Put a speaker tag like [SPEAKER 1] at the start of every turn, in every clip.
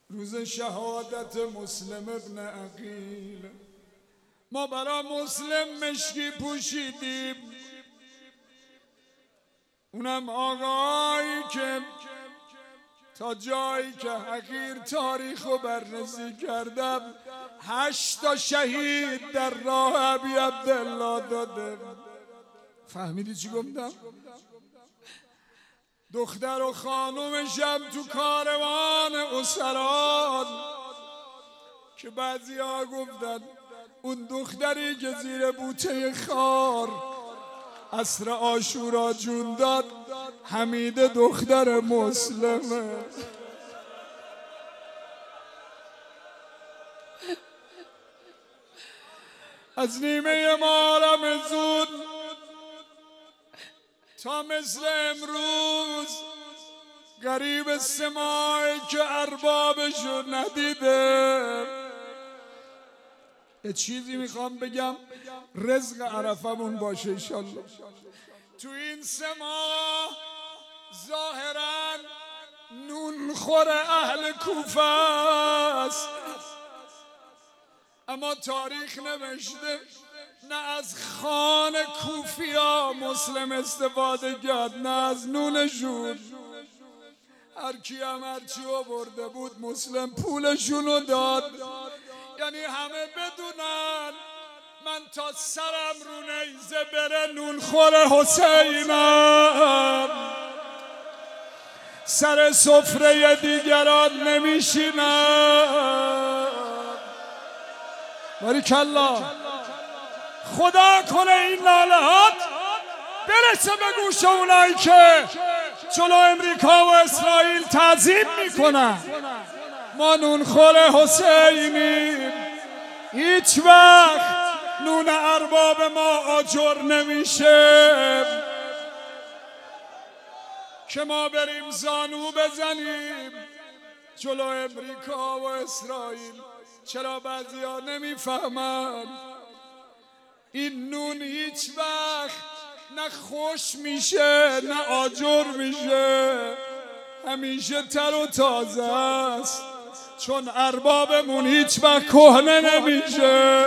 [SPEAKER 1] روز شهادت مسلم ابن عقیل ما برا مسلم مشکی پوشیدیم. اونم آقایی که تا جایی که حقیر تاریخو بررسی کردم 8 تا شهید در راه ابی عبدالله داده. فهمیدی چی گفتم؟ دختر و خانومشم تو کاروان اسران که بعضی ها گفتن اون دختری که زیر بوته خار عصر عاشورا جون داد حمیده دختر مسلمه. از نیمه محرم زود تا مثل امروز قریب 3 ماهه که اربابشو ندیده. یه چیزی میخوام بگم رزق عرفمون باشه انشالله. تو این 3 ماه ظاهرا نون خور اهل کوفه است، اما تاریخ نوشته نه از خان کوفیا مسلم استفاده کرد نه از نونشون. هر کی هم هرچی آورده بود مسلم پولشونو داد. یعنی همه بدونن من تا سرم رو نیزه بره نون خور حسینم، سر سفره دیگران نمیشینم. باریکالله. خدا کنه این نالهات برسه به گوش اونایی که جلو امریکا و اسرائیل تعظیم میکنن. ما نونخور حسینیم، هیچ وقت نون ارباب ما آجر نمیشه که ما بریم زانو بزنیم جلو امریکا و اسرائیل. چرا بعضی ها نمیفهمن این نون هیچ وقت نه خوش میشه نه آجر میشه، همیشه تر و تازه است، چون اربابمون هیچ وقت کهنه نمیشه.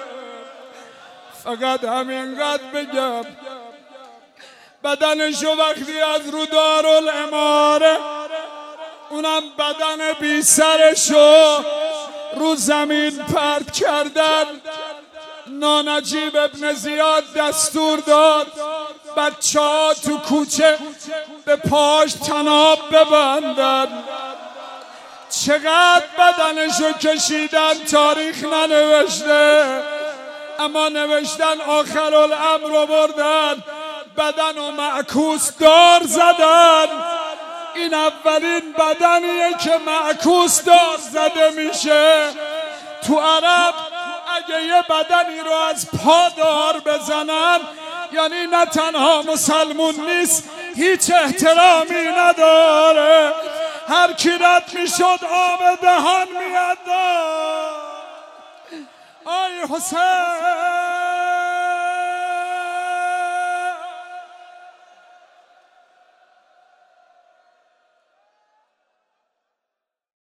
[SPEAKER 1] فقط همینقدر بگم بدنشو وقتی از رو دارالاماره اونم بدن بی سرشو رو زمین پرت کردن، نانجیب ابن زیاد دستور داد بچه ها تو کوچه به پاش طناب ببندن. چقدر بدنشو کشیدن تاریخ ننوشته، اما نوشتن آخر الامر بردن بدن و معکوس دار زدن. این اولین بدنیه که معکوس دار زده میشه. تو عرب اگه یه بدنی رو از پا دار بزنن یعنی نه تنها مسلمون نیست هیچ احترامی نداره. هر کی رد میشد آب دهان میاد. آی حسین